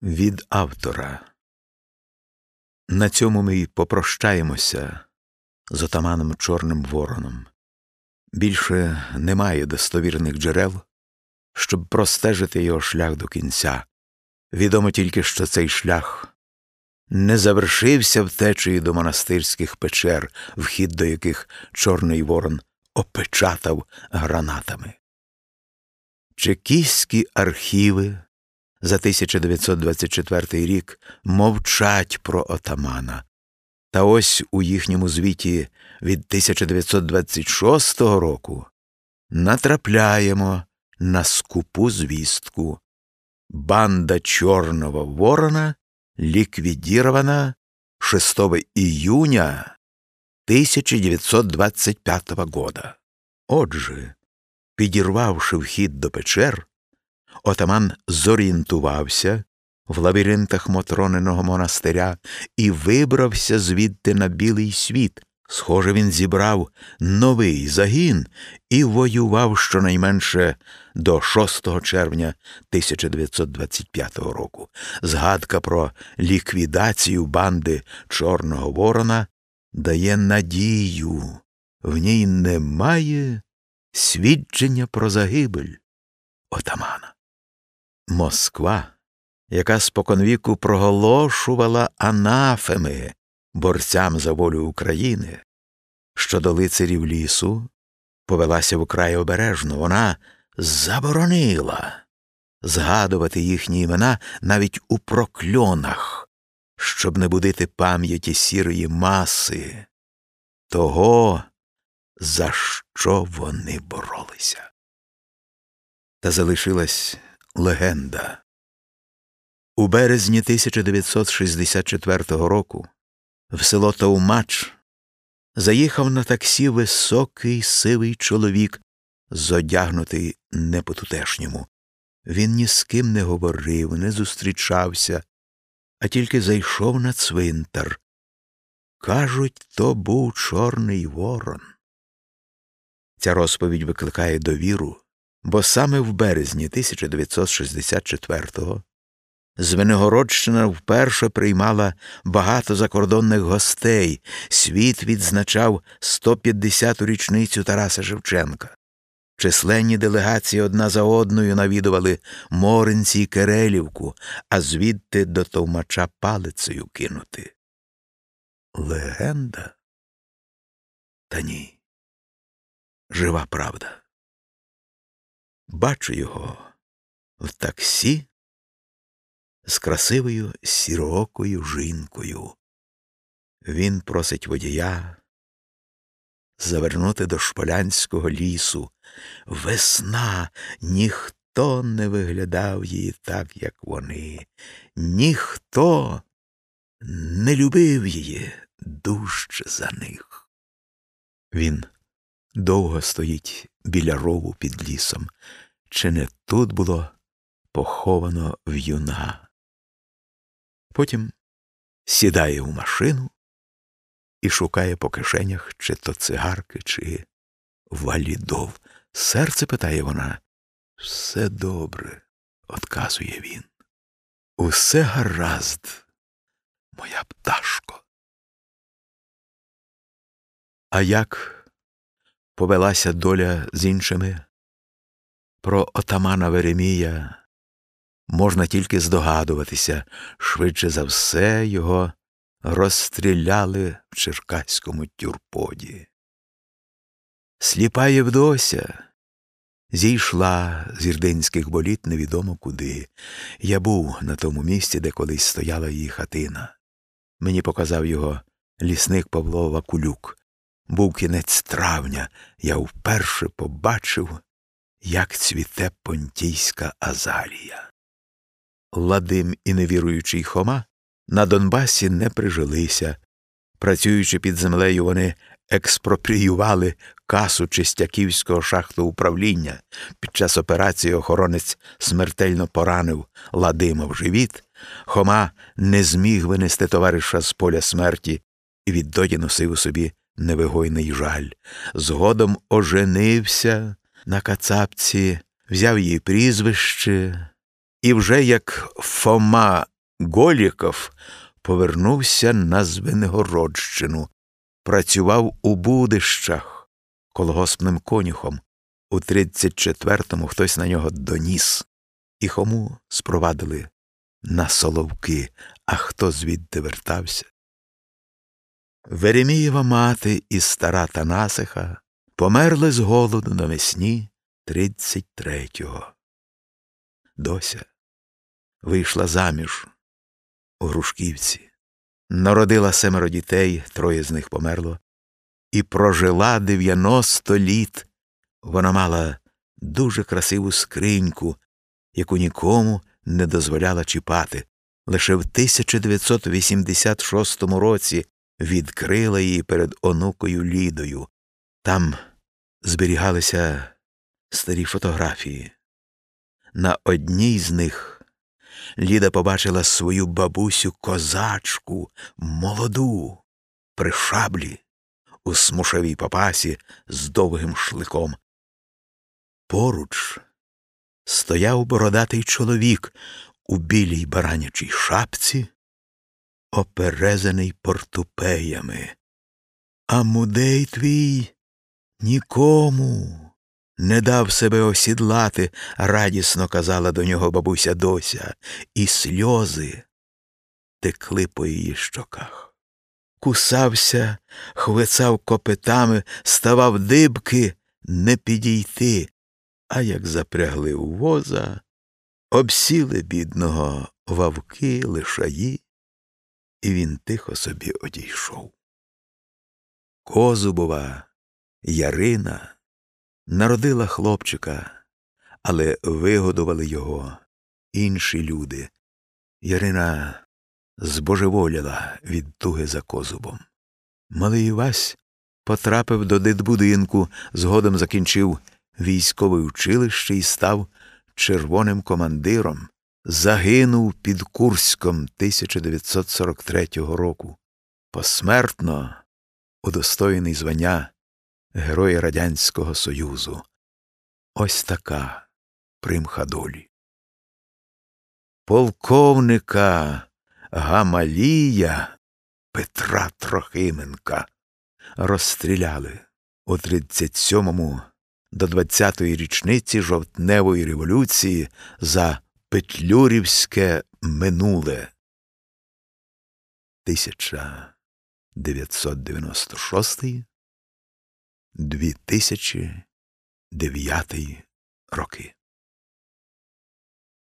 Від автора. На цьому ми й попрощаємося з отаманом Чорним Вороном. Більше немає достовірних джерел, щоб простежити його шлях до кінця. Відомо тільки, що цей шлях не завершився втечею до монастирських печер, вхід до яких Чорний Ворон опечатав гранатами. Чекістські архіви за 1924 рік мовчать про отамана. Та ось у їхньому звіті від 1926 року натрапляємо на скупу звістку. Банда Чорного Ворона ликвидирована 6 июня 1925 года. Отже, підірвавши вхід до печер, отаман зорієнтувався в лабіринтах Мотроненого монастиря і вибрався звідти на білий світ. Схоже, він зібрав новий загін і воював щонайменше до 6 червня 1925 року. Згадка про ліквідацію банди Чорного Ворона дає надію. В ній немає свідчення про загибель отамана. Москва, яка споконвіку проголошувала анафеми борцям за волю України, щодо лицарів лісу, повелася вкрай обережно. Вона заборонила згадувати їхні імена навіть у прокльонах, щоб не будити пам'яті сірої маси того, за що вони боролися. Та залишилась легенда. У березні 1964 року в село Товмач заїхав на таксі високий сивий чоловік, зодягнутий не по-тутешньому. Він ні з ким не говорив, не зустрічався, а тільки зайшов на цвинтар. Кажуть, то був Чорний Ворон. Ця розповідь викликає довіру, бо саме в березні 1964-го Звенигородщина вперше приймала багато закордонних гостей. Світ відзначав 150-ту річницю Тараса Шевченка. Численні делегації одна за одною навідували Моринці й Керелівку, а звідти до Товмача палицею кинути. Легенда? Та ні. Жива правда. Бачу його в таксі з красивою сіроокою жінкою. Він просить водія завернути до Шполянського лісу. Весна, ніхто не виглядав її так, як вони. Ніхто не любив її дужче за них. Він довго стоїть біля рову під лісом. Чи не тут було поховано в'юна? Потім сідає у машину і шукає по кишенях чи то цигарки, чи валідов. Серце, питає вона. Все добре, одказує він. Усе гаразд, моя пташко. А як повелася доля з іншими? Про отамана Веремія можна тільки здогадуватися. Швидше за все його розстріляли в черкаському тюрподі. Сліпа Євдося зійшла з Ірдинських боліт невідомо куди. Я був на тому місці, де колись стояла її хатина. Мені показав його лісник Павло Вакулюк. Був кінець травня. Я вперше побачив, як цвіте понтійська азалія. Ладим і невіруючий Хома на Донбасі не прижилися. Працюючи під землею, вони експропріювали касу Чистяківського шахтоуправління. Під час операції охоронець смертельно поранив Ладима в живіт. Хома не зміг винести товариша з поля смерті і відтоді носив у собі невигойний жаль. Згодом оженився на кацапці, взяв її прізвище, і вже як Фома Голіков повернувся на Звенигородщину, працював у Будищах колгоспним конюхом. У 34-му хтось на нього доніс, і Хому спровадили на Соловки, а хто звідти вертався? Веремієва мати і стара Танасиха померли з голоду навесні 33-го. Дося вийшла заміж у Грушківці, народила 7 дітей, 3 з них померло, і прожила 90 літ. Вона мала дуже красиву скриньку, яку нікому не дозволяла чіпати. Лише в 1986 році відкрила її перед онукою Лідою. Там зберігалися старі фотографії. На одній з них Ліда побачила свою бабусю-козачку, молоду, при шаблі, у смушевій папасі з довгим шликом. Поруч стояв бородатий чоловік у білій баранячій шапці, оперезаний портупеями. А мудей твій нікому не дав себе осідлати, радісно казала до нього бабуся Дося, і сльози текли по її щоках. Кусався, хвицав копитами, ставав дибки, не підійти. А як запрягли у воза, обсіли бідного вовки, лишаї, і він тихо собі одійшов. Козубова Ярина народила хлопчика, але вигодували його інші люди. Ярина збожеволіла від туги за Козубом. Малий Івась потрапив до дитбудинку, згодом закінчив військове училище і став червоним командиром. Загинув під Курськом 1943 року. Посмертно удостоєний звання Героя Радянського Союзу. Ось така примха долі. Полковника Гамалія Петра Трохименка розстріляли у 37-му до 20-ї річниці жовтневої революції за петлюрівське минуле. 1996-2009 роки.